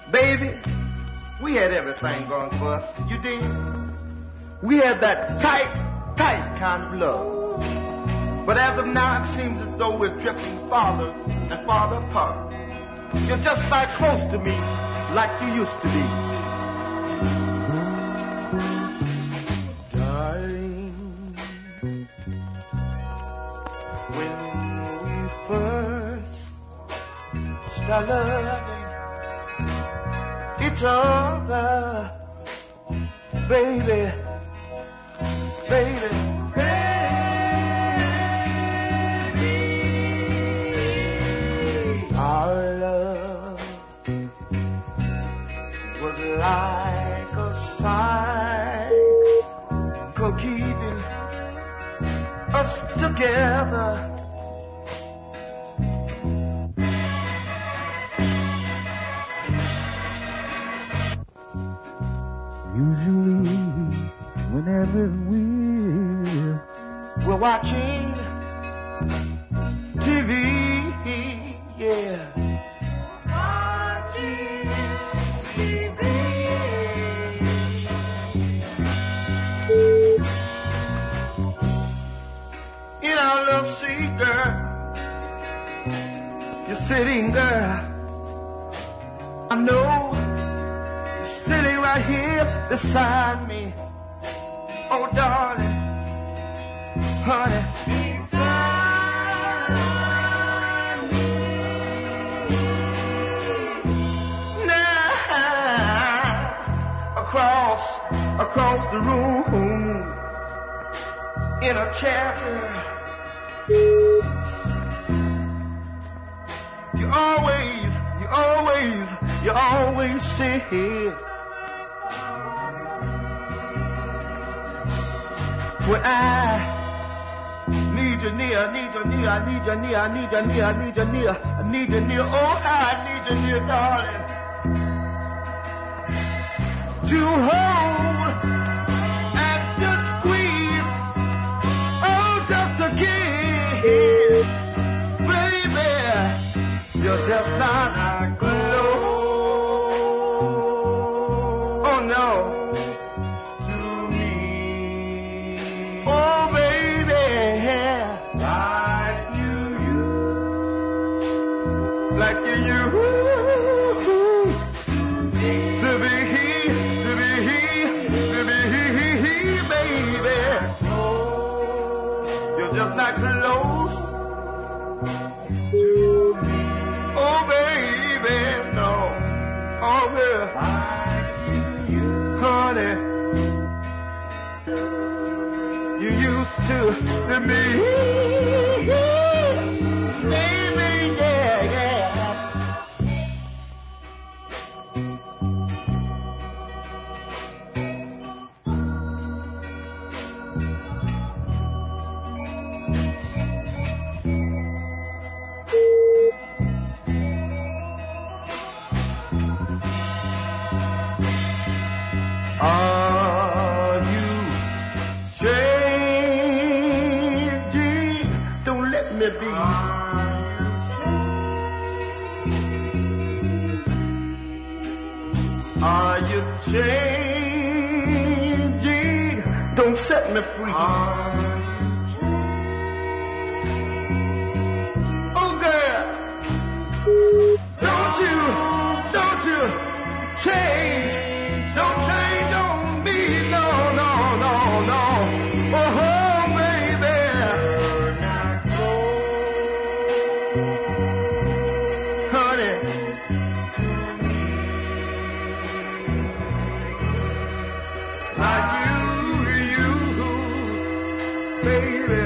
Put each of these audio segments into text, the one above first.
Baby, we had everything going for us. You did? We had that tight, tight kind of love. But as of now, it seems as though we're drifting farther and farther apart. You're just not close to me like you used to be. Darling, when we first started loving each other, baby, baby, our love was like a cycle keeping us together. Usually, whenever we're watching TV, yeah. Watching TV. In our little seat, girl, you're sitting there. I know. Sitting right here beside me. Oh, darling, honey, beside me. Now, across the room, in a chair, you always say, when I need you near, I need you near, I need you near, I need you near, I need you near, I need you near, oh how I need you near, darling, to hold and to squeeze, oh just a kiss, baby, you're just not close, oh no. Oh, baby, like you used to be, baby. You're just not close to me. Oh, baby, no. Oh, baby, honey. You used to me, baby, yeah, yeah. Are you changing? Don't let me be. Are you changing? Don't set me free. Oh girl, don't you change. Don't change on me, no, no, no, no. Oh, baby. Honey. Like you, baby.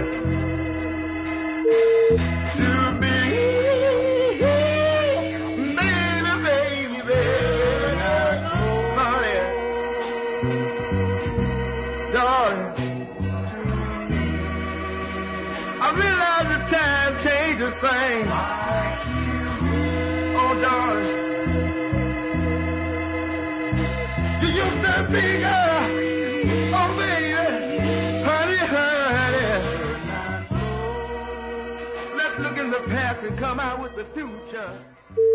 To me, baby. Darling, I realize the time changes things. Oh, darling, you used to be, girl. Oh, baby, honey, honey. Let's look in the past and come out with the future.